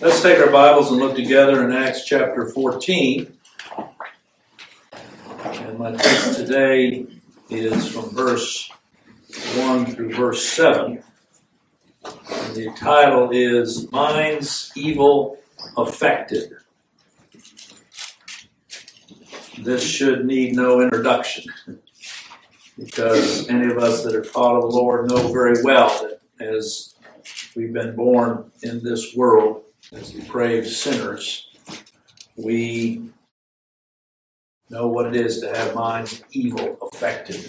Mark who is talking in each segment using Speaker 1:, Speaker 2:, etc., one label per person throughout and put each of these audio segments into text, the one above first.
Speaker 1: Let's take our Bibles and look together in Acts chapter 14. And my text today is from verse 1 through verse 7. And the title is Minds Evil Affected. This should need no introduction, because any of us that are taught of the Lord know very well that as we've been born in this world as depraved sinners, we know what it is to have minds evil affected.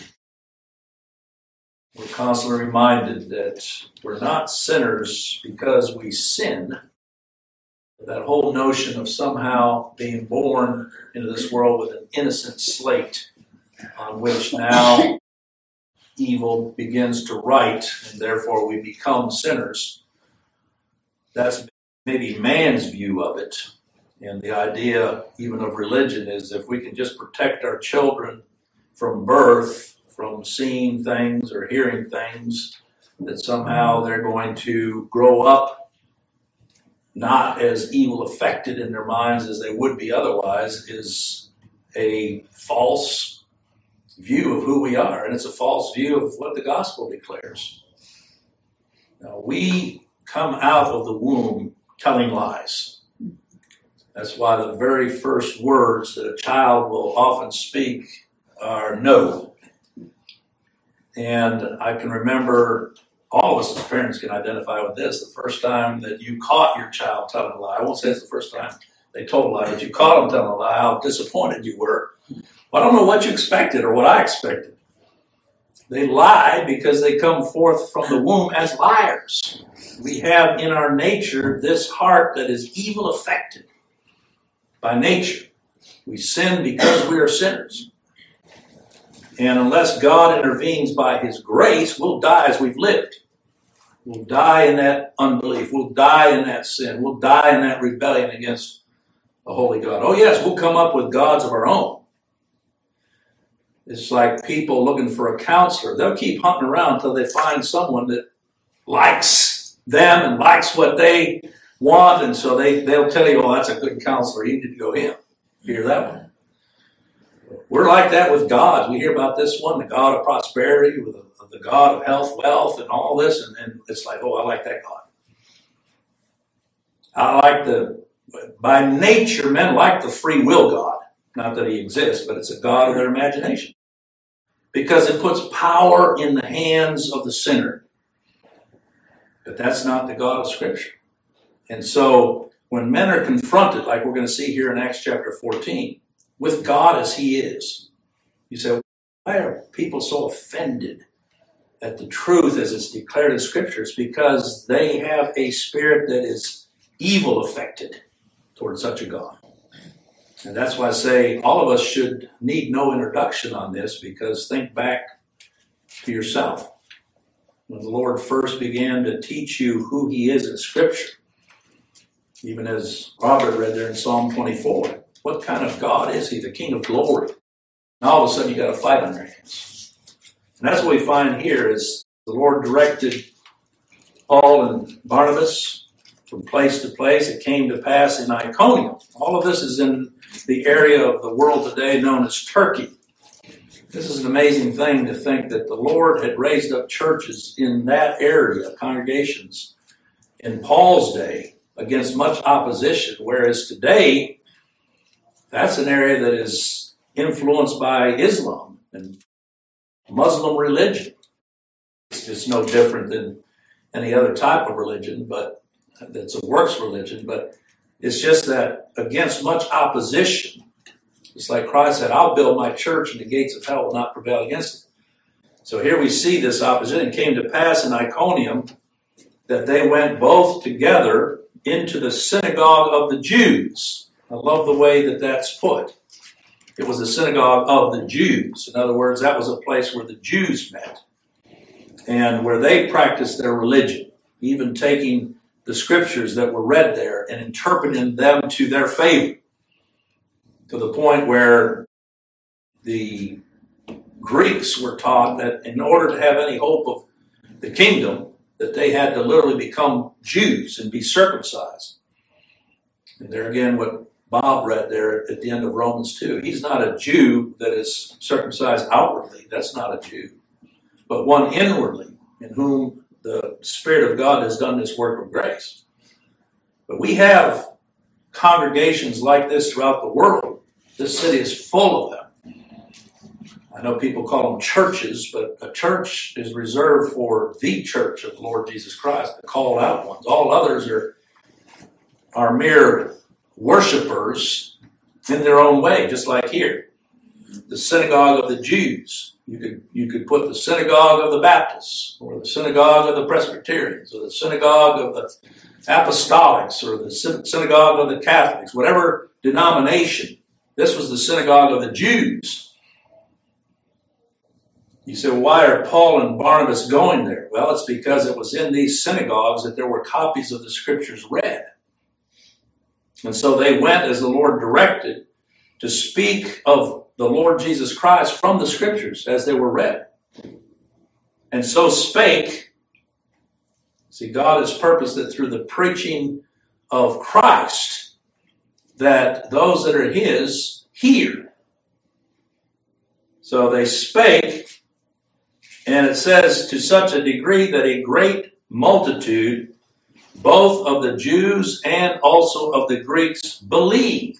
Speaker 1: We're constantly reminded that we're not sinners because we sin. That whole notion of somehow being born into this world with an innocent slate on which now evil begins to write, and therefore we become sinners. That's maybe man's view of it. And the idea even of religion is if we can just protect our children from birth, from seeing things or hearing things, that somehow they're going to grow up not as evil affected in their minds as they would be otherwise, is a false view of who we are. And it's a false view of what the gospel declares. Now, we come out of the womb telling lies. That's why the very first words that a child will often speak are no. And I can remember, all of us as parents can identify with this, the first time that you caught your child telling a lie. I won't say it's the first time they told a lie, but you caught them telling a lie, how disappointed you were. Well, I don't know what you expected or what I expected. They lie because they come forth from the womb as liars. We have in our nature this heart that is evil affected by nature. We sin because we are sinners. And unless God intervenes by His grace, we'll die as we've lived. We'll die in that unbelief. We'll die in that sin. We'll die in that rebellion against the Holy God. Oh yes, we'll come up with gods of our own. It's like people looking for a counselor. They'll keep hunting around until they find someone that likes them and likes what they want, and so they'll tell you, oh, that's a good counselor. You need to go him. You hear that one? We're like that with gods. We hear about this one, the God of prosperity, with the God of health, wealth, and all this, and it's like, oh, I like that God. By nature, men like the free will God. Not that He exists, but it's a God of their imagination. Because it puts power in the hands of the sinner. But that's not the God of Scripture. And so, when men are confronted, like we're going to see here in Acts chapter 14, with God as He is, you say, why are people so offended at the truth as it's declared in Scripture? It's because they have a spirit that is evil affected toward such a God. And that's why I say all of us should need no introduction on this, because think back to yourself. When the Lord first began to teach you who He is in Scripture, even as Robert read there in Psalm 24, what kind of God is He? The King of glory. And all of a sudden you got a fight on your hands. And that's what we find here is the Lord directed Paul and Barnabas from place to place. It came to pass in Iconium. All of this is in the area of the world today known as Turkey. This is an amazing thing to think that the Lord had raised up churches in that area, congregations, in Paul's day against much opposition, whereas today that's an area that is influenced by Islam and Muslim religion. It's just no different than any other type of religion, but it's a works religion, but it's just that against much opposition, it's like Christ said, I'll build my church and the gates of hell will not prevail against it. So here we see this opposition. It came to pass in Iconium that they went both together into the synagogue of the Jews. I love the way that that's put. It was the synagogue of the Jews. In other words, that was a place where the Jews met and where they practiced their religion, even taking the scriptures that were read there and interpreting them to their favor, to the point where the Greeks were taught that in order to have any hope of the kingdom, that they had to literally become Jews and be circumcised. And there again, what Bob read there at the end of Romans 2. He's not a Jew that is circumcised outwardly. That's not a Jew. But one inwardly, in whom the Spirit of God has done this work of grace. But we have congregations like this throughout the world. This city is full of them. I know people call them churches, but a church is reserved for the church of the Lord Jesus Christ, the called out ones. All others are mere worshipers in their own way, just like here. The synagogue of the Jews. You could put the synagogue of the Baptists, or the synagogue of the Presbyterians, or the synagogue of the Apostolics, or the synagogue of the Catholics, whatever denomination. This was the synagogue of the Jews. You say, why are Paul and Barnabas going there? Well, it's because it was in these synagogues that there were copies of the scriptures read. And so they went as the Lord directed to speak of the Lord Jesus Christ from the scriptures as they were read. And so spake. See, God has purposed that through the preaching of Christ, that those that are his hear. So they spake, and it says, to such a degree that a great multitude, both of the Jews and also of the Greeks, believed.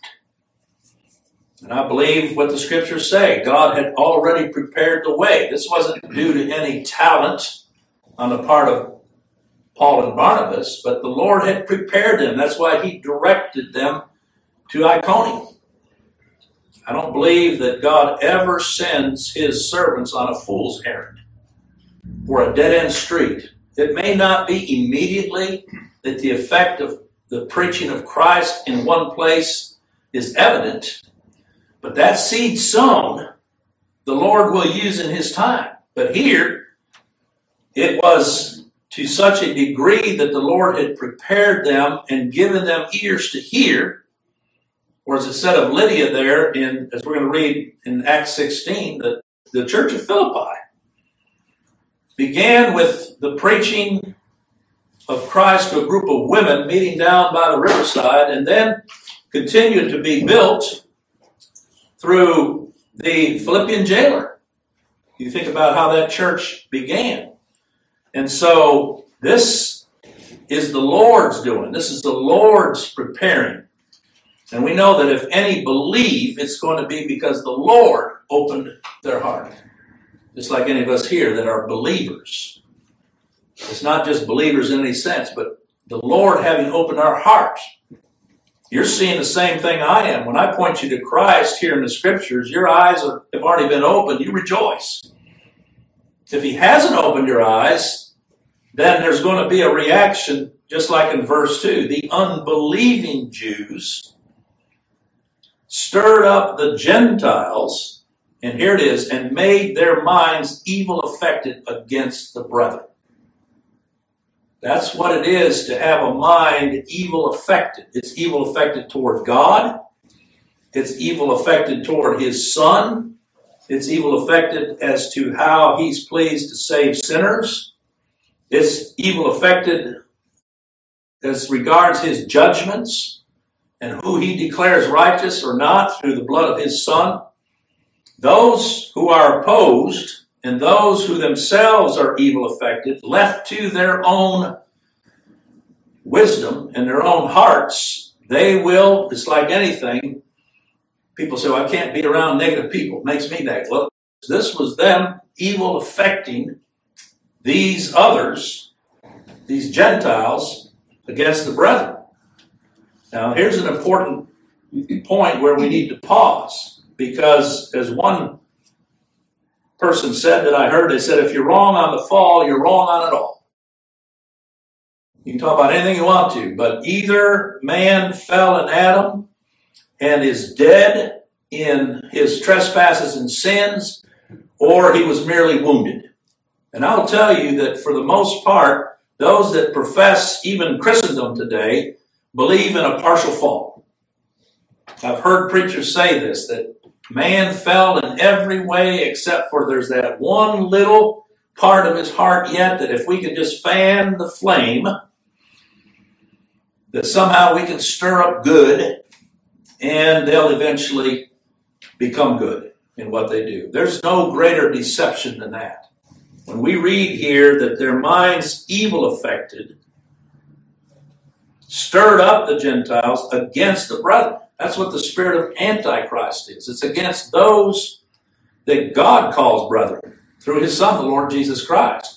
Speaker 1: And I believe what the scriptures say. God had already prepared the way. This wasn't due to any talent on the part of Paul and Barnabas, but the Lord had prepared them. That's why he directed them to Iconium. I don't believe that God ever sends his servants on a fool's errand or a dead-end street. It may not be immediately that the effect of the preaching of Christ in one place is evident, but that seed sown, the Lord will use in his time. But here, it was to such a degree that the Lord had prepared them and given them ears to hear, or as it said of Lydia there, as we're going to read in Acts 16, that the church of Philippi began with the preaching of Christ to a group of women meeting down by the riverside, and then continued to be built through the Philippian jailer. You think about how that church began. And so this is the Lord's doing. This is the Lord's preparing. And we know that if any believe, it's going to be because the Lord opened their heart. Just like any of us here that are believers. It's not just believers in any sense, but the Lord having opened our hearts. You're seeing the same thing I am. When I point you to Christ here in the scriptures, your eyes have already been opened. You rejoice. If he hasn't opened your eyes, then there's going to be a reaction, just like in verse 2. The unbelieving Jews stirred up the Gentiles, and here it is, and made their minds evil affected against the brethren. That's what it is to have a mind evil affected. It's evil affected toward God. It's evil affected toward his Son. It's evil affected as to how he's pleased to save sinners. It's evil affected as regards his judgments and who he declares righteous or not through the blood of his Son. Those who are opposed and those who themselves are evil affected, left to their own wisdom and their own hearts, they will, it's like anything, people say, well, I can't be around negative people. It makes me negative. Well, this was them evil affecting these others, these Gentiles, against the brethren. Now, here's an important point where we need to pause, because as one person said that I heard, they said, if you're wrong on the fall, you're wrong on it all. You can talk about anything you want to, but either man fell in Adam and is dead in his trespasses and sins, or he was merely wounded. And I'll tell you that for the most part, those that profess even Christendom today believe in a partial fall. I've heard preachers say this, that man fell in every way except for there's that one little part of his heart yet that if we could just fan the flame, that somehow we can stir up good and they'll eventually become good in what they do. There's no greater deception than that. When we read here that their minds evil affected, stirred up the Gentiles against the brethren. That's what the spirit of Antichrist is. It's against those that God calls brethren through his Son, the Lord Jesus Christ.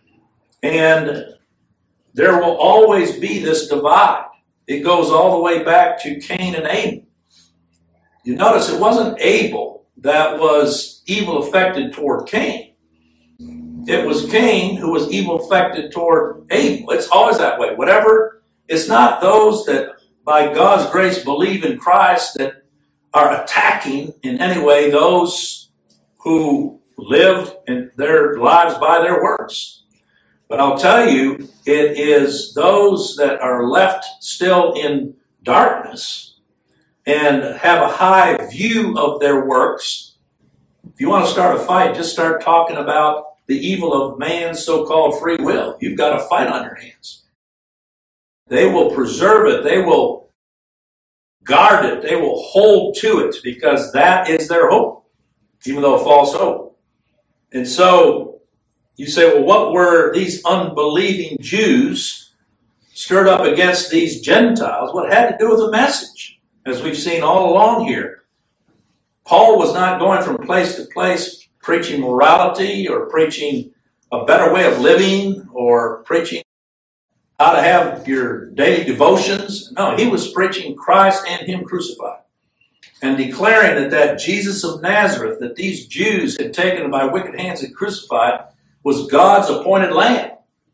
Speaker 1: And there will always be this divide. It goes all the way back to Cain and Abel. You notice it wasn't Abel that was evil affected toward Cain. It was Cain who was evil affected toward Abel. It's always that way. Whatever, it's not those that by God's grace believe in Christ that are attacking in any way those who live in their lives by their works. But I'll tell you, it is those that are left still in darkness and have a high view of their works. If you want to start a fight, just start talking about the evil of man's so-called free will. You've got a fight on your hands. They will preserve it. They will guard it. They will hold to it because that is their hope, even though false hope. And so you say, well, what were these unbelieving Jews stirred up against these Gentiles? What had to do with the message, as we've seen all along here. Paul was not going from place to place preaching morality or preaching a better way of living or preaching how to have your daily devotions. No, he was preaching Christ and him crucified and declaring that Jesus of Nazareth, that these Jews had taken by wicked hands and crucified, was God's appointed Lamb.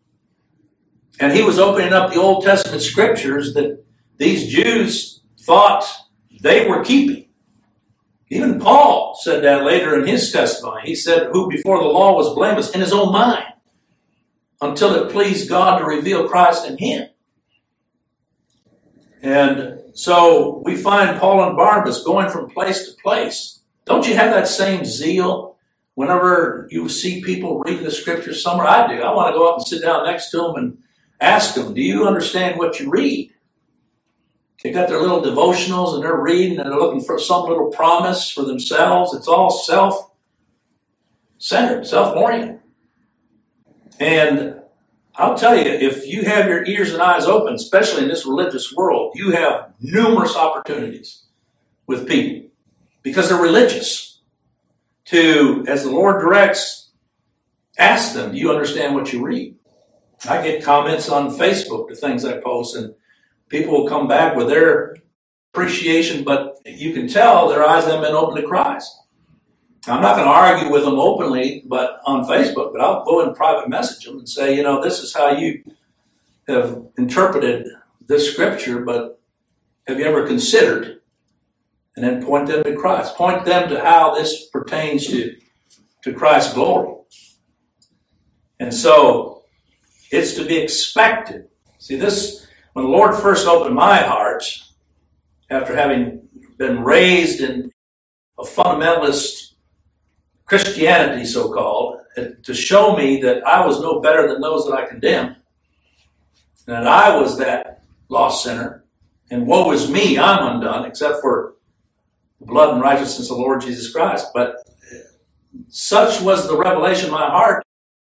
Speaker 1: And he was opening up the Old Testament scriptures that these Jews thought they were keeping. Even Paul said that later in his testimony. He said, who before the law was blameless in his own mind, until it pleased God to reveal Christ in him. And so we find Paul and Barnabas going from place to place. Don't you have that same zeal whenever you see people reading the scriptures somewhere? I do. I want to go up and sit down next to them and ask them, do you understand what you read? They got their little devotionals and they're reading and they're looking for some little promise for themselves. It's all self-centered, self-oriented. And I'll tell you, if you have your ears and eyes open, especially in this religious world, you have numerous opportunities with people because they're religious to, as the Lord directs, ask them, do you understand what you read? I get comments on Facebook to things I post, and people will come back with their appreciation, but you can tell their eyes haven't been open to Christ. I'm not going to argue with them openly, but on Facebook, but I'll go and private message them and say, this is how you have interpreted this scripture, but have you ever considered? And then point them to Christ. Point them to how this pertains to Christ's glory. And so it's to be expected. See, this, when the Lord first opened my heart, after having been raised in a fundamentalist Christianity, so-called, to show me that I was no better than those that I condemned, and that I was that lost sinner, and woe is me, I'm undone, except for the blood and righteousness of the Lord Jesus Christ. But such was the revelation in my heart,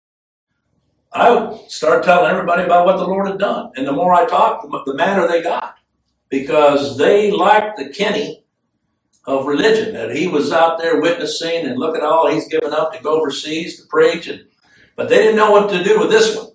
Speaker 1: I would start telling everybody about what the Lord had done. And the more I talked, the madder they got, because they liked the Kenny of religion, that he was out there witnessing and look at all he's given up to go overseas to preach, but they didn't know what to do with this one.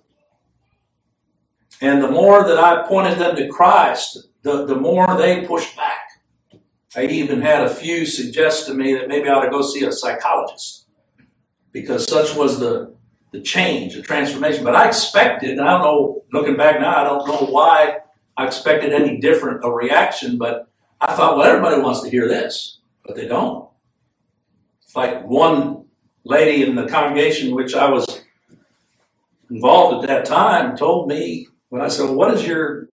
Speaker 1: And the more that I pointed them to Christ, the more they pushed back. I even had a few suggest to me that maybe I ought to go see a psychologist, because such was the change, the transformation. But I expected, and I don't know, looking back now, I don't know why I expected any different a reaction, but I thought, well, everybody wants to hear this, but they don't. It's like one lady in the congregation which I was involved at that time told me, when I said, well, what is your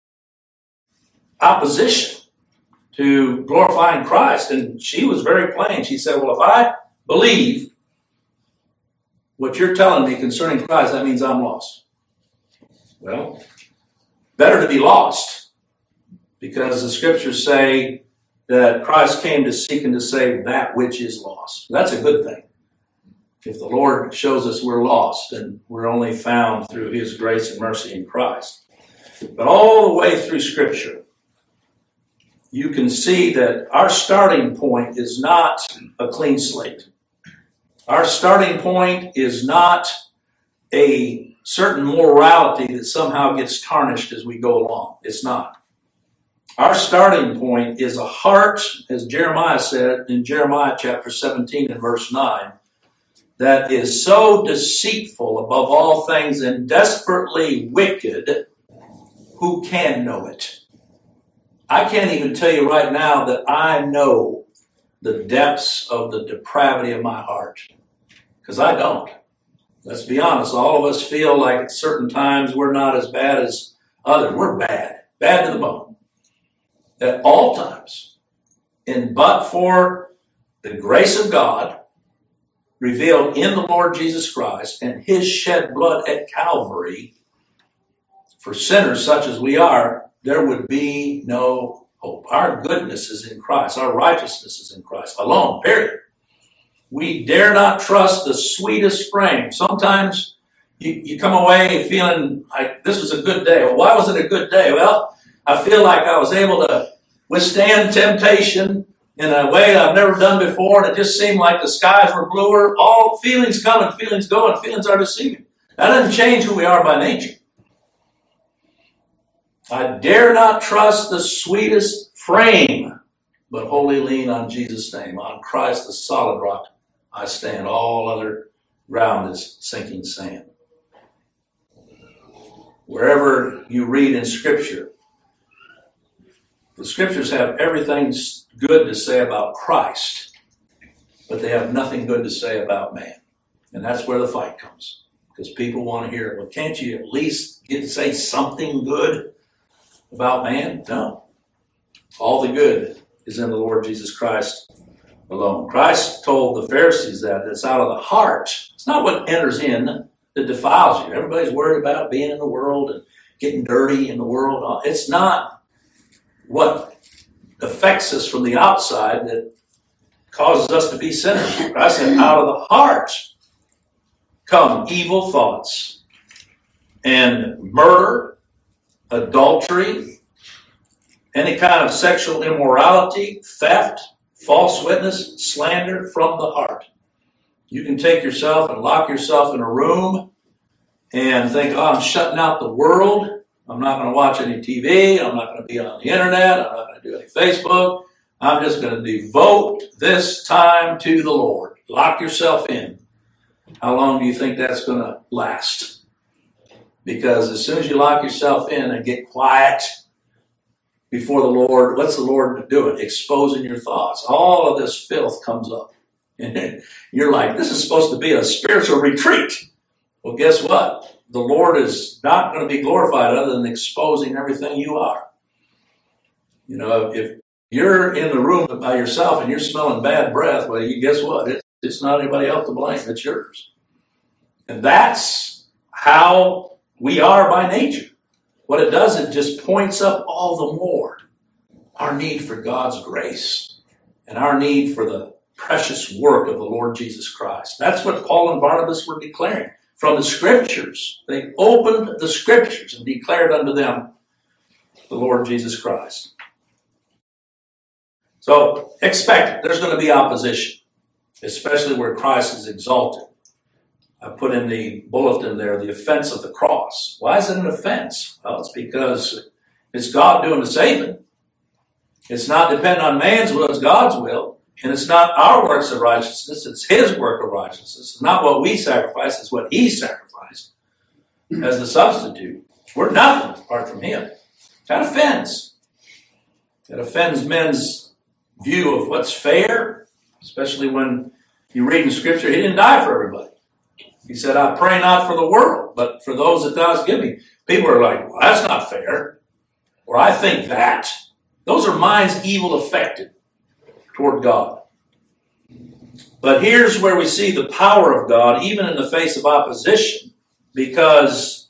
Speaker 1: opposition to glorifying Christ? And she was very plain. She said, well, if I believe what you're telling me concerning Christ, that means I'm lost. Well, better to be lost Because the scriptures say that Christ came to seek and to save that which is lost. That's a good thing. If the Lord shows us we're lost, and we're only found through his grace and mercy in Christ. But all the way through Scripture, you can see that our starting point is not a clean slate. Our starting point is not a certain morality that somehow gets tarnished as we go along. It's not. Our starting point is a heart, as Jeremiah said in Jeremiah chapter 17 and verse 9, that is so deceitful above all things and desperately wicked, who can know it? I can't even tell you right now that I know the depths of the depravity of my heart, because I don't. Let's be honest, all of us feel like at certain times we're not as bad as others. We're bad to the bone. At all times. And but for the grace of God revealed in the Lord Jesus Christ and his shed blood at Calvary, for sinners such as we are, there would be no hope. Our goodness is in Christ. Our righteousness is in Christ alone, period. We dare not trust the sweetest frame. Sometimes you come away feeling like this was a good day. Well, why was it a good day? Well, I feel like I was able to withstand temptation in a way that I've never done before, and it just seemed like the skies were bluer. All feelings come and feelings go, and feelings are deceiving. That doesn't change who we are by nature. I dare not trust the sweetest frame, but wholly lean on Jesus' name. On Christ, the solid rock, I stand. All other ground is sinking sand. Wherever you read in Scripture, the Scriptures have everything good to say about Christ, but they have nothing good to say about man. And that's where the fight comes. Because people want to hear, well, can't you at least say something good about man? No. All the good is in the Lord Jesus Christ alone. Christ told the Pharisees that it's out of the heart. It's not what enters in that defiles you. Everybody's worried about being in the world and getting dirty in the world. It's not what affects us from the outside that causes us to be sinners. Christ said, out of the heart come evil thoughts and murder, adultery, any kind of sexual immorality, theft, false witness, slander from the heart. You can take yourself and lock yourself in a room and think, oh, I'm shutting out the world. I'm not going to watch any TV. I'm not going to be on the internet. I'm not going to do any Facebook. I'm just going to devote this time to the Lord. Lock yourself in. How long do you think that's going to last? Because as soon as you lock yourself in and get quiet before the Lord, what's the Lord doing? Exposing your thoughts. All of this filth comes up. And you're like, this is supposed to be a spiritual retreat. Well, guess what? The Lord is not going to be glorified other than exposing everything you are. You know, if you're in the room by yourself and you're smelling bad breath, well, guess what? It's not anybody else to blame. It's yours. And that's how we are by nature. What it does, it just points up all the more our need for God's grace and our need for the precious work of the Lord Jesus Christ. That's what Paul and Barnabas were declaring. From the Scriptures, they opened the Scriptures and declared unto them the Lord Jesus Christ. So expect it. There's going to be opposition, especially where Christ is exalted. I put in the bulletin there, the offense of the cross. Why is it an offense? Well, it's because it's God doing the saving. It's not dependent on man's will, it's God's will. And it's not our works of righteousness, it's his work of righteousness. It's not what we sacrifice, it's what he sacrificed as the substitute. We're nothing apart from him. That offends. That offends men's view of what's fair, especially when you read in Scripture, he didn't die for everybody. He said, I pray not for the world, but for those that thou hast given me. People are like, well, that's not fair. Or I think that. Those are minds evil affected toward God. But here's where we see the power of God, even in the face of opposition, because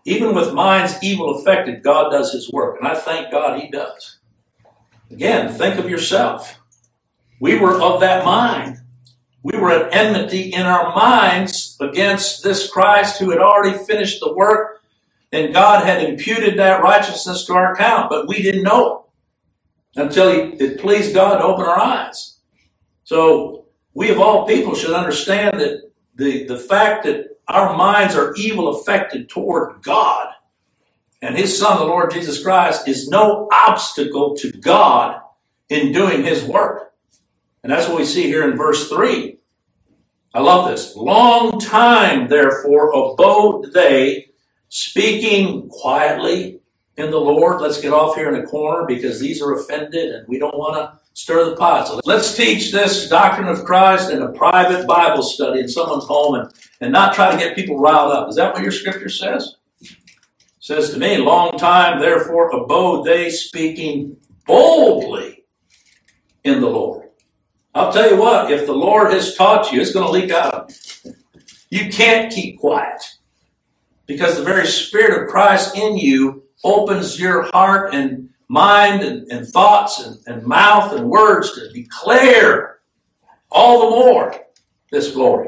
Speaker 1: Even with minds evil affected, God does his work. And I thank God he does. Again, think of yourself. We were of that mind. We were at enmity in our minds against this Christ who had already finished the work, and God had imputed that righteousness to our account, but we didn't know it until it pleased God to open our eyes. So we of all people should understand that the fact that our minds are evil affected toward God and his Son, the Lord Jesus Christ, is no obstacle to God in doing his work. And that's what we see here in verse 3. I love this. Long time, therefore, abode they, speaking quietly in the Lord. Let's get off here in a corner because these are offended and we don't want to stir the pot. So let's teach this doctrine of Christ in a private Bible study in someone's home and not try to get people riled up. Is that what your scripture says? It says to me, long time, therefore, abode they, speaking boldly in the Lord. I'll tell you what, if the Lord has taught you, it's going to leak out of you. You can't keep quiet because the very Spirit of Christ in you opens your heart and mind and thoughts and mouth and words to declare all the more this glory.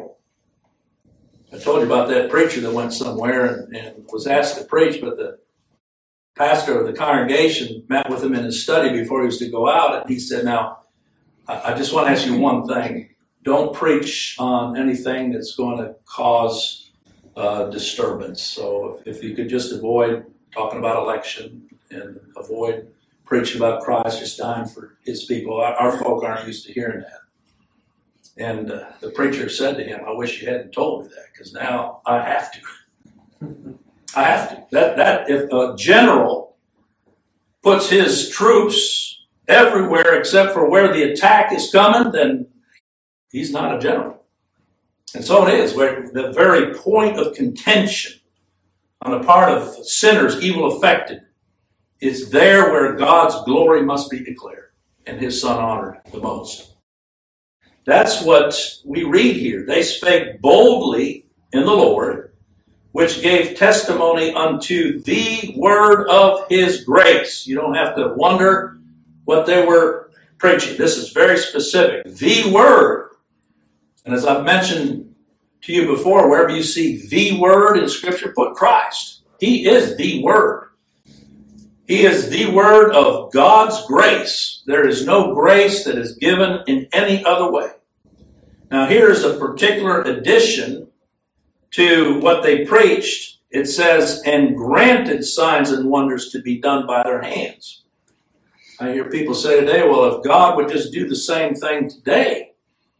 Speaker 1: I told you about that preacher that went somewhere and was asked to preach, but the pastor of the congregation met with him in his study before he was to go out, and he said, now, I just want to ask you one thing. Don't preach on anything that's going to cause disturbance. So if you could just avoid talking about election and avoid preaching about Christ just dying for his people. Our folk aren't used to hearing that. And the preacher said to him, I wish you hadn't told me that because now I have to. I have to. That if a general puts his troops everywhere except for where the attack is coming, then he's not a general. And so it is, where the very point of contention on the part of sinners, evil affected, is there where God's glory must be declared and his Son honored the most. That's what we read here. They spake boldly in the Lord, which gave testimony unto the word of his grace. You don't have to wonder what they were preaching. This is very specific. The word. And as I've mentioned to you before, wherever you see the word in Scripture, put Christ. He is the word. He is the word of God's grace. There is no grace that is given in any other way. Now here's a particular addition to what they preached. It says, and granted signs and wonders to be done by their hands. I hear people say today, well, if God would just do the same thing today.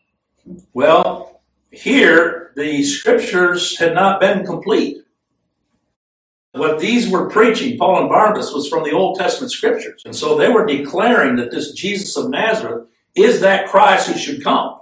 Speaker 1: Well, here, the scriptures had not been complete. What these were preaching, Paul and Barnabas, was from the Old Testament scriptures. And so they were declaring that this Jesus of Nazareth is that Christ who should come.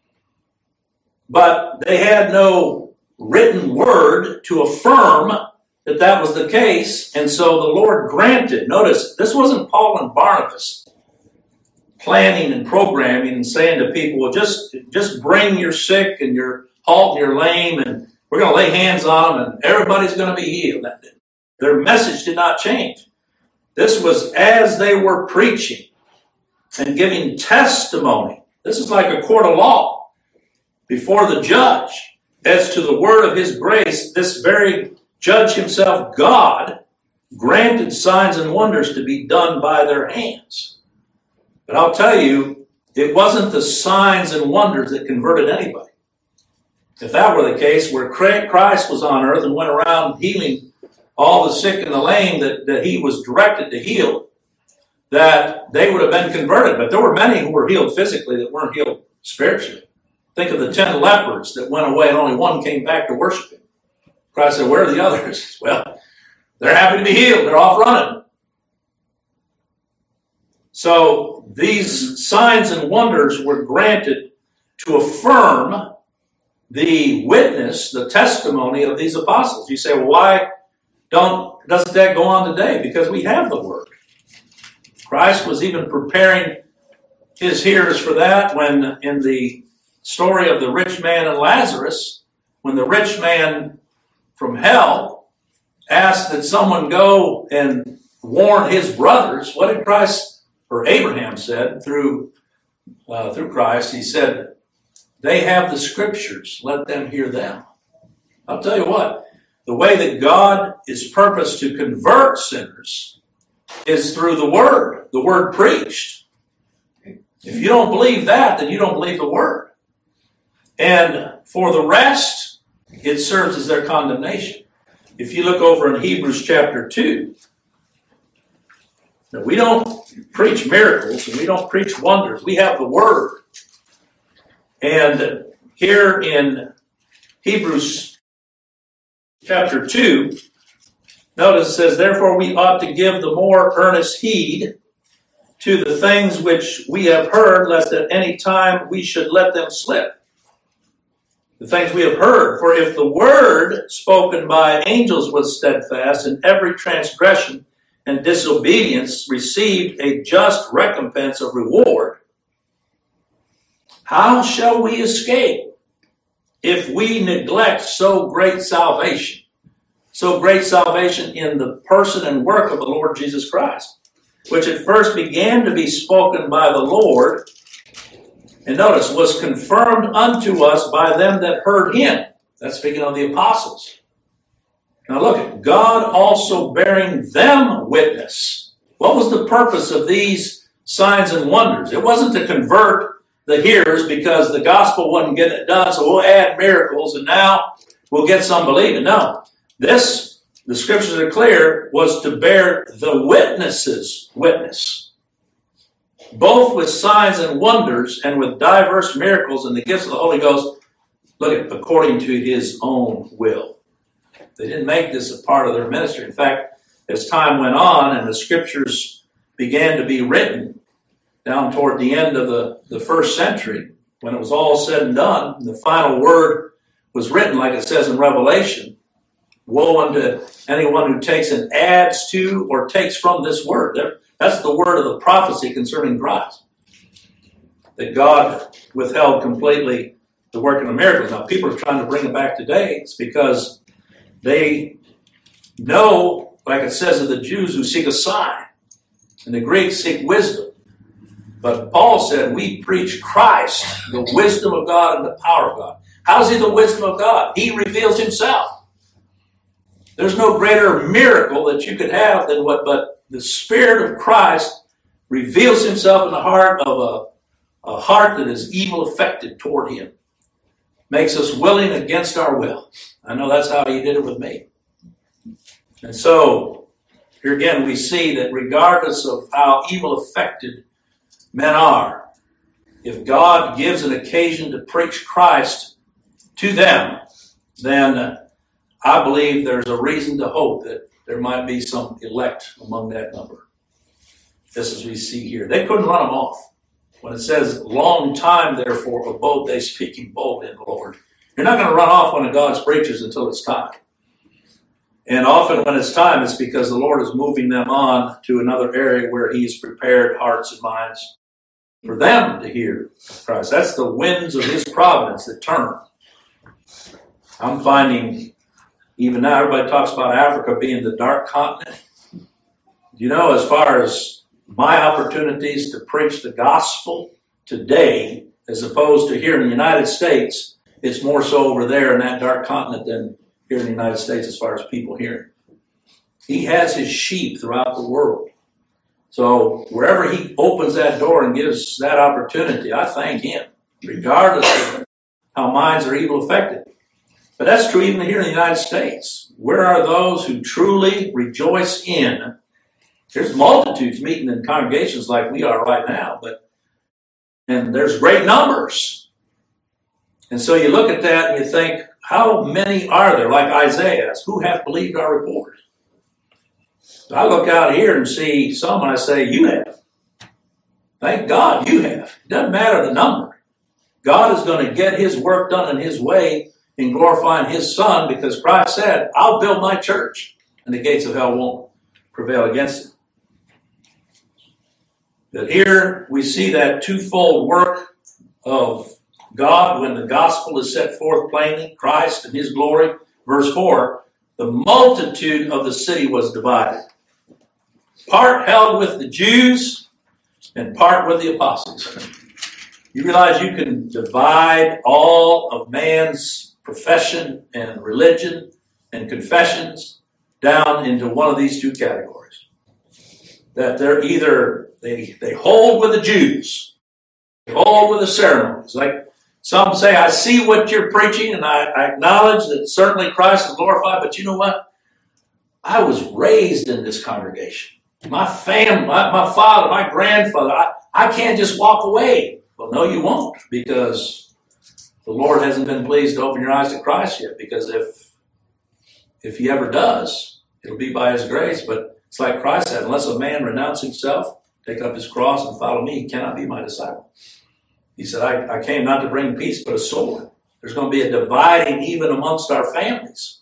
Speaker 1: But they had no written word to affirm that was the case, and so the Lord granted. Notice, this wasn't Paul and Barnabas planning and programming and saying to people, well, just bring your sick and your halt and your lame, and we're going to lay hands on them, and everybody's going to be healed. Their message did not change. This was as they were preaching and giving testimony. This is like a court of law before the judge as to the word of his grace. This very judge himself, God, granted signs and wonders to be done by their hands. But I'll tell you, it wasn't the signs and wonders that converted anybody. If that were the case, where Christ was on earth and went around healing all the sick and the lame that he was directed to heal, that they would have been converted. But there were many who were healed physically that weren't healed spiritually. Think of the 10 lepers that went away and only one came back to worship him. Christ said, where are the others? Well, they're happy to be healed. They're off running. So these signs and wonders were granted to affirm the witness, the testimony of these apostles. You say, well, why doesn't that go on today? Because we have the word. Christ was even preparing his hearers for that when in the story of the rich man and Lazarus, when the rich man from hell asked that someone go and warn his brothers, what did Christ, or Abraham said through Christ? He said, they have the scriptures, let them hear them. I'll tell you what, the way that God is purposed to convert sinners is through the word preached. If you don't believe that, then you don't believe the word. And for the rest, it serves as their condemnation. If you look over in Hebrews chapter 2, now we don't preach miracles and we don't preach wonders. We have the word. And here in Hebrews chapter 2, notice it says, therefore we ought to give the more earnest heed to the things which we have heard, lest at any time we should let them slip. The things we have heard. For if the word spoken by angels was steadfast, and every transgression and disobedience received a just recompense of reward, how shall we escape if we neglect so great salvation? So great salvation in the person and work of the Lord Jesus Christ, which at first began to be spoken by the Lord, and notice, was confirmed unto us by them that heard him. That's speaking of the apostles. Now look at God also bearing them witness. What was the purpose of these signs and wonders? It wasn't to convert the hearers because the gospel wasn't getting it done, so we'll add miracles and now we'll get some believing. No. This, the scriptures are clear, was to bear the witnesses' witness. Both with signs and wonders and with diverse miracles and the gifts of the Holy Ghost, look at, according to his own will. They didn't make this a part of their ministry. In fact, as time went on and the scriptures began to be written down toward the end of the first century, when it was all said and done, the final word was written, like it says in Revelation, woe unto anyone who takes and adds to or takes from this word. That's the word of the prophecy concerning Christ. That God withheld completely the working of miracles. Now, people are trying to bring it back today. It's because they know, like it says of the Jews who seek a sign, and the Greeks seek wisdom. But Paul said, we preach Christ, the wisdom of God and the power of God. How is he the wisdom of God? He reveals himself. There's no greater miracle that you could have than but the Spirit of Christ reveals himself in the heart of a heart that is evil affected toward him. Makes us willing against our will. I know that's how he did it with me. And so, here again we see that regardless of how evil affected men are, if God gives an occasion to preach Christ to them, then I believe there's a reason to hope that there might be some elect among that number. Just as we see here. They couldn't run them off. When it says, long time therefore abode they speaking boldly in the Lord. You're not going to run off one of God's preachers until it's time. And often when it's time, it's because the Lord is moving them on to another area where he's prepared hearts and minds for them to hear Christ. That's the winds of his providence that turn. I'm finding, even now, everybody talks about Africa being the dark continent. You know, as far as my opportunities to preach the gospel today, as opposed to here in the United States, it's more so over there in that dark continent than here in the United States as far as people hearing. He has his sheep throughout the world. So wherever he opens that door and gives that opportunity, I thank him, regardless of how minds are evil affected. But that's true even here in the United States. Where are those who truly rejoice in? There's multitudes meeting in congregations like we are right now, and there's great numbers. And so you look at that and you think, how many are there? Like Isaiah asked, who hath believed our report? I look out here and see some and I say, you have. Thank God you have. It doesn't matter the number. God is going to get his work done in his way in glorifying his Son, because Christ said, I'll build my church and the gates of hell won't prevail against it. But here we see that twofold work of God when the gospel is set forth plainly, Christ and his glory. Verse 4, the multitude of the city was divided. Part held with the Jews and part with the apostles. You realize you can divide all of man's profession and religion and confessions down into one of these two categories. That they're either, they hold with the Jews, they hold with the ceremonies. Like some say, I see what you're preaching and I acknowledge that certainly Christ is glorified, but you know what? I was raised in this congregation. My family, my father, my grandfather, I can't just walk away. Well, no, you won't, because the Lord hasn't been pleased to open your eyes to Christ yet, because if he ever does, it'll be by his grace. But it's like Christ said, unless a man renounce himself, take up his cross and follow me, he cannot be my disciple. He said, I came not to bring peace, but a sword. There's going to be a dividing even amongst our families.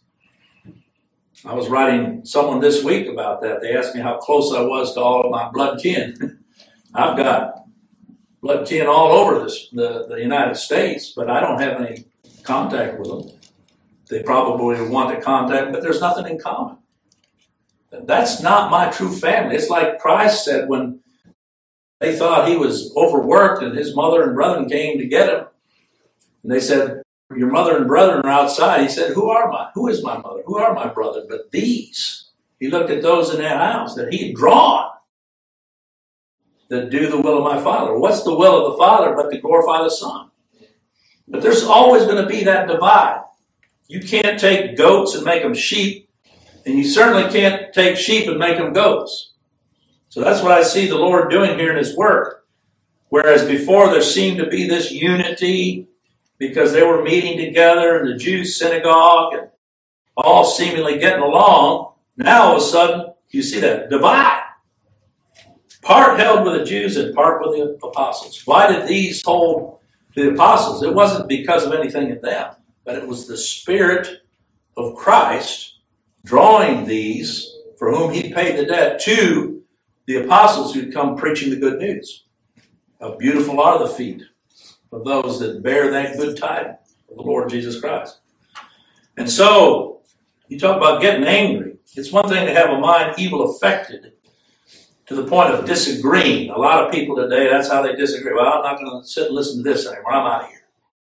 Speaker 1: I was writing someone this week about that. They asked me how close I was to all of my blood kin. I've got blood kin all over the United States, but I don't have any contact with them. They probably want to contact, but there's nothing in common. That's not my true family. It's like Christ said when they thought he was overworked and his mother and brethren came to get him. And they said, your mother and brethren are outside. He said, who is my mother? Who are my brother? But these, he looked at those in that house that he had drawn, that do the will of my Father. What's the will of the Father but to glorify the Son? But there's always going to be that divide. You can't take goats and make them sheep, and you certainly can't take sheep and make them goats. So that's what I see the Lord doing here in his work. Whereas before there seemed to be this unity because they were meeting together in the Jews' synagogue and all seemingly getting along, now all of a sudden you see that divide. Part held with the Jews and part with the apostles. Why did these hold the apostles? It wasn't because of anything in them, but it was the Spirit of Christ drawing these for whom he paid the debt to the apostles who'd come preaching the good news. How beautiful are the feet of those that bear that good tidings of the Lord Jesus Christ. And so, you talk about getting angry. It's one thing to have a mind evil affected to the point of disagreeing. A lot of people today, that's how they disagree. Well, I'm not going to sit and listen to this anymore. I'm out of here.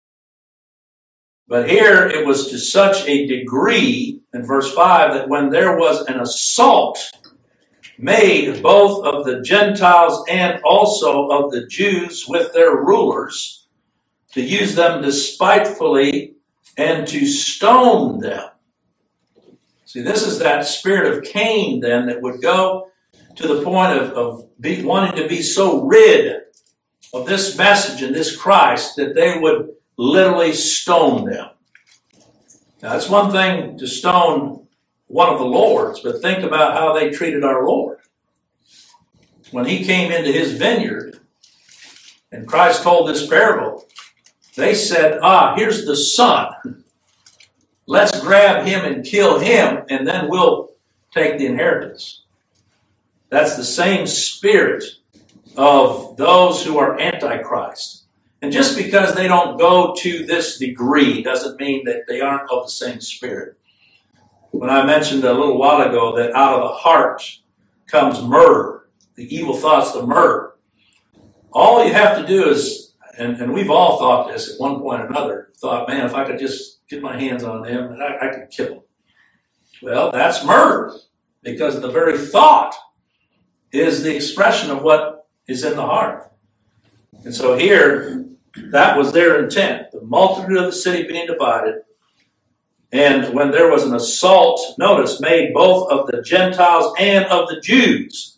Speaker 1: But here it was to such a degree in verse 5 that when there was an assault made both of the Gentiles and also of the Jews with their rulers to use them despitefully and to stone them. See, this is that spirit of Cain then that would go to the point of wanting to be so rid of this message and this Christ that they would literally stone them. Now, it's one thing to stone one of the Lord's, but think about how they treated our Lord. When he came into his vineyard and Christ told this parable, they said, here's the son. Let's grab him and kill him, and then we'll take the inheritance. That's the same spirit of those who are antichrist. And just because they don't go to this degree doesn't mean that they aren't of the same spirit. When I mentioned a little while ago that out of the heart comes murder, the evil thoughts, the murder. All you have to do is, and we've all thought this at one point or another, thought, man, if I could just get my hands on them, I could kill them. Well, that's murder, because the very thought is the expression of what is in the heart. And so here, that was their intent. The multitude of the city being divided. And when there was an assault, notice, made both of the Gentiles and of the Jews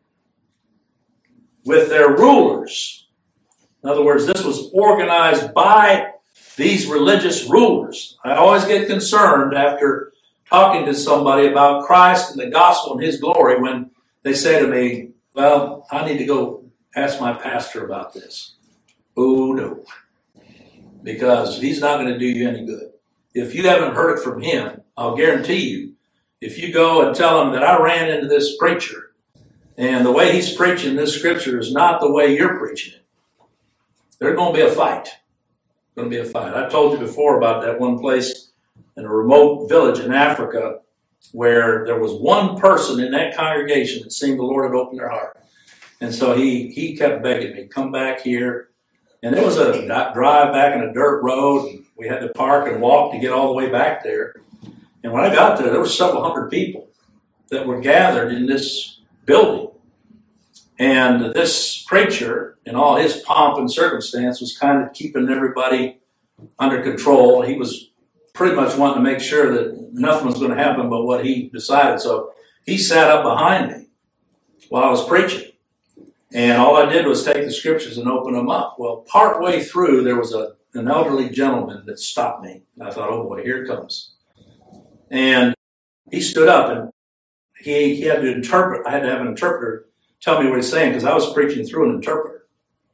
Speaker 1: with their rulers. In other words, this was organized by these religious rulers. I always get concerned after talking to somebody about Christ and the gospel and his glory when they say to me, well, I need to go ask my pastor about this. Oh, no. Because he's not going to do you any good. If you haven't heard it from him, I'll guarantee you, if you go and tell him that I ran into this preacher and the way he's preaching this scripture is not the way you're preaching it, there's going to be a fight. Going to be a fight. I told you before about that one place in a remote village in Africa where there was one person in that congregation that seemed the Lord had opened their heart. And so he kept begging me, come back here. And it was a drive back in a dirt road. And we had to park and walk to get all the way back there. And when I got there were several hundred people that were gathered in this building. And this preacher, in all his pomp and circumstance, was kind of keeping everybody under control. He was pretty much wanting to make sure that nothing was going to happen but what he decided. So he sat up behind me while I was preaching. And all I did was take the scriptures and open them up. Well, partway through, there was an elderly gentleman that stopped me. And I thought, oh boy, here it comes. And he stood up and he had to interpret. I had to have an interpreter tell me what he's saying because I was preaching through an interpreter.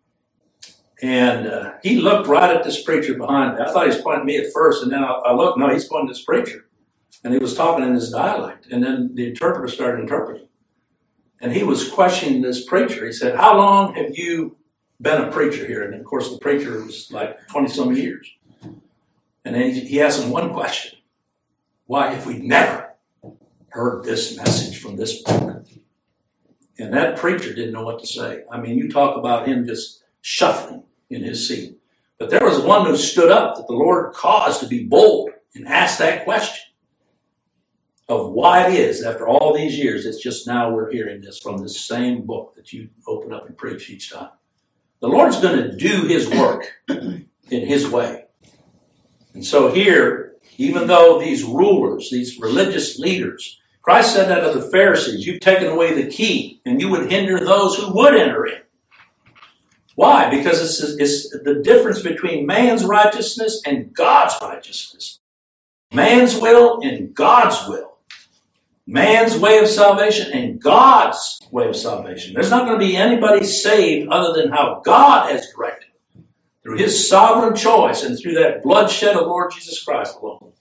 Speaker 1: And he looked right at this preacher behind me. I thought he was pointing at me at first, and then I looked, no, he's pointing at this preacher. And he was talking in his dialect. And then the interpreter started interpreting. And he was questioning this preacher. He said, how long have you been a preacher here? And of course, the preacher was like 20-some years. And then he asked him one question. Why have we never heard this message from this book? And that preacher didn't know what to say. I mean, you talk about him just shuffling in his seat. But there was one who stood up that the Lord caused to be bold and ask that question of why it is, after all these years, it's just now we're hearing this from this same book that you open up and preach each time. The Lord's going to do his work in his way. And so here, even though these rulers, these religious leaders, Christ said that of the Pharisees, you've taken away the key, and you would hinder those who would enter in. Why? Because it's the difference between man's righteousness and God's righteousness. Man's will and God's will. Man's way of salvation and God's way of salvation. There's not going to be anybody saved other than how God has directed, through his sovereign choice and through that bloodshed of Lord Jesus Christ alone.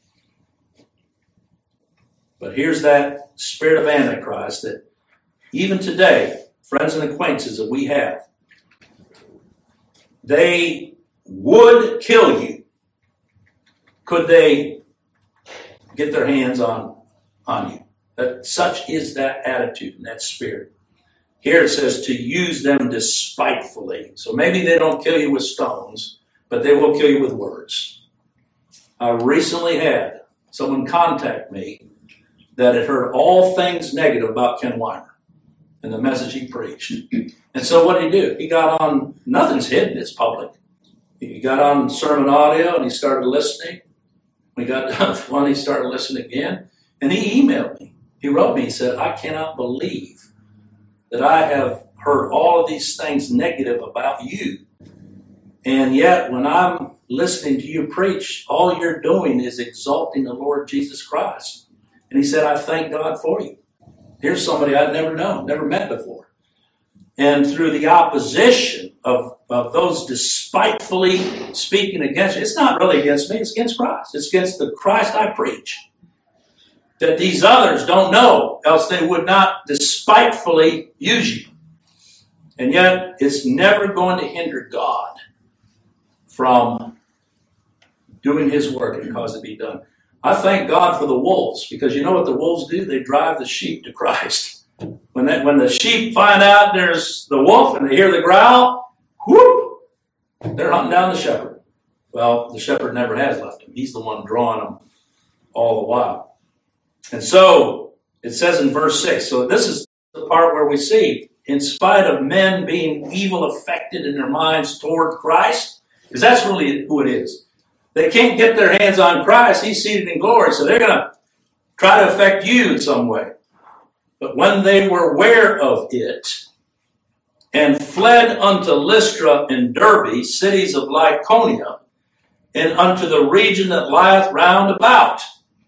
Speaker 1: But here's that spirit of Antichrist that even today, friends and acquaintances that we have, they would kill you could they get their hands on you. Such is that attitude and that spirit. Here it says to use them despitefully. So maybe they don't kill you with stones, but they will kill you with words. I recently had someone contact me that had heard all things negative about Ken Weimer and the message he preached. And so what did he do? He got on, nothing's hidden, it's public. He got on sermon audio and he started listening. We got done with one, he started listening again. And he emailed me. He wrote me, he said, I cannot believe that I have heard all of these things negative about you. And yet, when I'm listening to you preach, all you're doing is exalting the Lord Jesus Christ. And he said, I thank God for you. Here's somebody I'd never known, never met before. And through the opposition of those despitefully speaking against you, it's not really against me, it's against Christ. It's against the Christ I preach. That these others don't know, else they would not despitefully use you. And yet, it's never going to hinder God from doing his work and cause it to be done. I thank God for the wolves, because you know what the wolves do? They drive the sheep to Christ. When the sheep find out there's the wolf and they hear the growl, whoop, they're hunting down the shepherd. Well, the shepherd never has left him. He's the one drawing them all the while. And so it says in verse 6, so this is the part where we see, in spite of men being evil affected in their minds toward Christ, because that's really who it is. They can't get their hands on Christ. He's seated in glory, so they're going to try to affect you in some way. But when they were aware of it and fled unto Lystra and Derbe, cities of Lycaonia, and unto the region that lieth round about.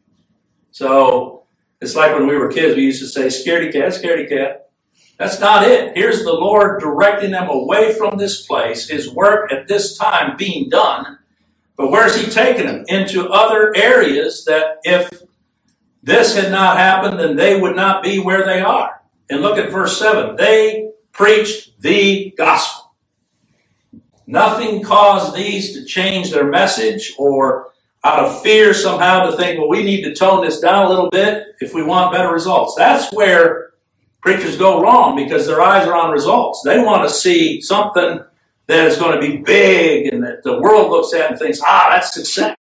Speaker 1: So it's like when we were kids, we used to say, scaredy cat, scaredy cat. That's not it. Here's the Lord directing them away from this place, his work at this time being done. But where's he taking them? Into other areas that if this had not happened, then they would not be where they are. And look at verse 7. They preached the gospel. Nothing caused these to change their message or out of fear somehow to think, well, we need to tone this down a little bit if we want better results. That's where preachers go wrong, because their eyes are on results. They want to see something that is going to be big and that the world looks at and thinks, that's success.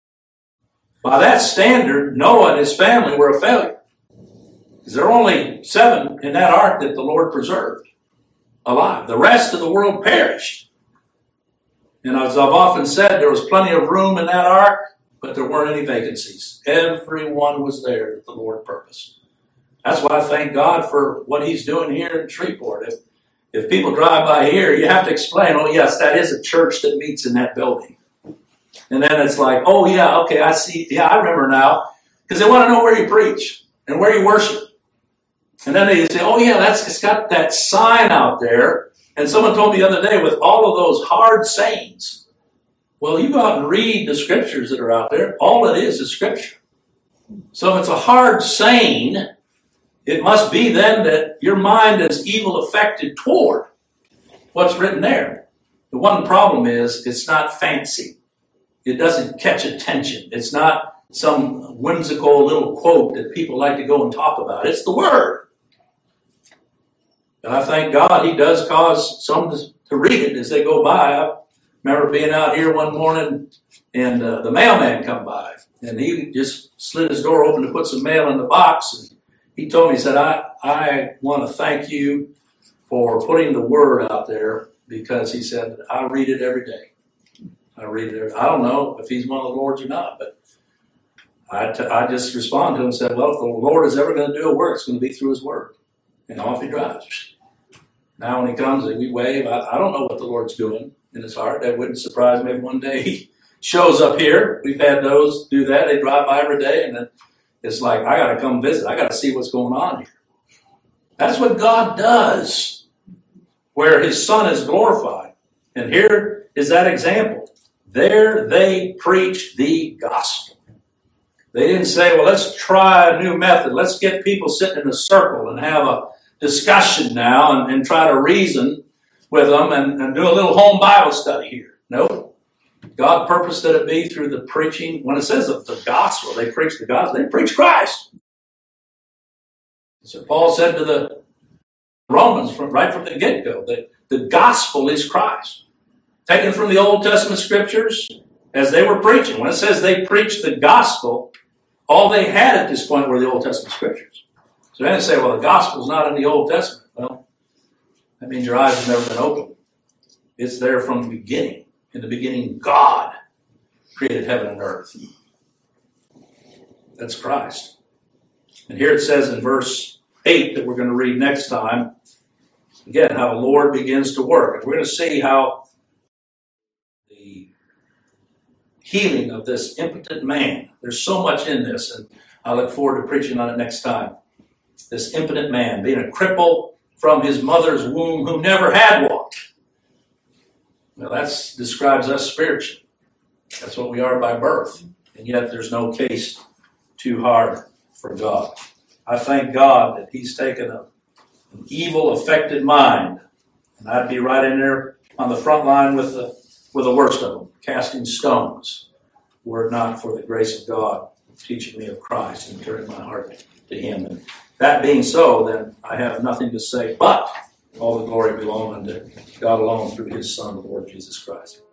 Speaker 1: By that standard, Noah and his family were a failure. Because there were only 7 in that ark that the Lord preserved alive. The rest of the world perished. And as I've often said, there was plenty of room in that ark, but there weren't any vacancies. Everyone was there that the Lord purposed. That's why I thank God for what He's doing here in Shreveport. If people drive by here, you have to explain, oh yes, that is a church that meets in that building. And then it's like, oh yeah, okay, I see. Yeah, I remember now. Because they want to know where you preach and where you worship. And then they say, oh yeah, it's got that sign out there. And someone told me the other day, with all of those hard sayings, well, you go out and read the scriptures that are out there. All it is scripture. So if it's a hard saying, it must be then that your mind is evil affected toward what's written there. The one problem is it's not fancy. It doesn't catch attention. It's not some whimsical little quote that people like to go and talk about. It's the Word. And I thank God He does cause some to read it as they go by. I remember being out here one morning and the mailman come by. And he just slid his door open to put some mail in the box. And he told me, he said, I want to thank you for putting the Word out there, because he said, I read it every day. I read it. I don't know if he's one of the Lord's or not, but I just respond to him and said, well, if the Lord is ever going to do a work, it's going to be through His Word. And off he drives. Now when he comes and we wave, I don't know what the Lord's doing in his heart. That wouldn't surprise me if one day he shows up here. We've had those do that. They drive by every day, and then it's like, I got to come visit. I got to see what's going on here. That's what God does, where His Son is glorified. And here is that example. There they preached the gospel. They didn't say, well, let's try a new method. Let's get people sitting in a circle and have a discussion now and try to reason with them and do a little home Bible study here. No. God purposed that it be through the preaching. When it says of the gospel, they preach the gospel. They preach Christ. So Paul said to the Romans right from the get-go that the gospel is Christ. Taken from the Old Testament scriptures as they were preaching. When it says they preached the gospel, all they had at this point were the Old Testament scriptures. So they didn't say, well, the gospel's not in the Old Testament. Well, that means your eyes have never been opened. It's there from the beginning. In the beginning, God created heaven and earth. That's Christ. And here it says in verse 8 that we're going to read next time, again, how the Lord begins to work. And we're going to see how the healing of this impotent man, there's so much in this, and I look forward to preaching on it next time. This impotent man, being a cripple from his mother's womb who never had walked. Well, that describes us spiritually. That's what we are by birth. And yet there's no case too hard for God. I thank God that He's taken an evil, affected mind. And I'd be right in there on the front line with the worst of them, casting stones, were it not for the grace of God teaching me of Christ and turning my heart to Him. And that being so, then I have nothing to say but all the glory belonging to God alone through His Son, the Lord Jesus Christ.